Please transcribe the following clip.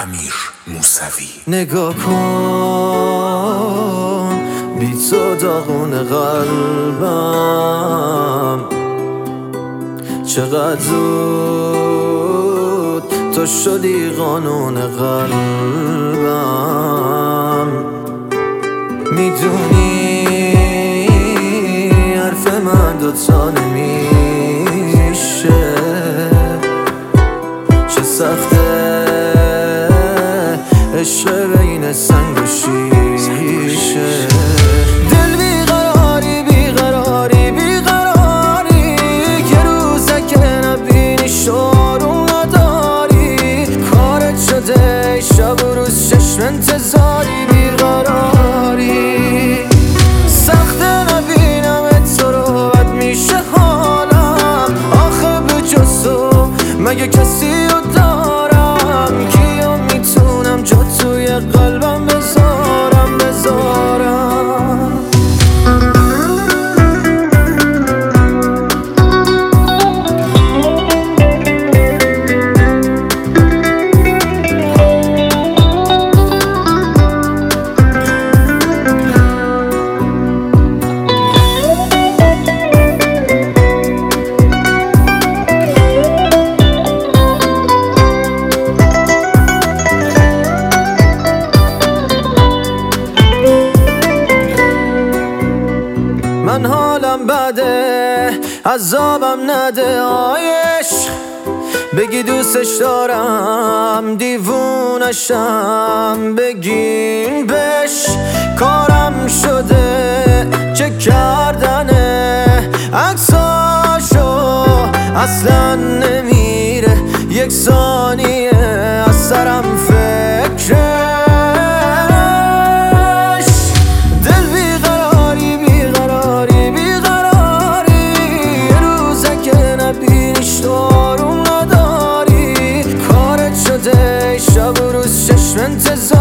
امیر موسوی. نگاه کن بی تو داغون قلبم، چقدر زود تو شدی قانون قلبم. میدونی حرف من دوتا نمیشه، چه سخته عشق بین سنگ و شیشه. دل بیقراری بیقراری بیقراری، که روزک نبینی شارون نداری، کارت شده شب و روز چشم انتظاری. بیقراری سخته نبینم تو رو، بد میشه حالم، آخه به جز تو مگه کسی رو دارم؟ کیا میتونم جا توی قلبم بذارم من حالم بده، عذابم نده آیش، بگی دوستش دارم دیوونشم، بگین بش کارم شده چه کردنه، عکساشو اصلا نمیره یک ثانیه از سرم فکره. شب و روز چشم انتظار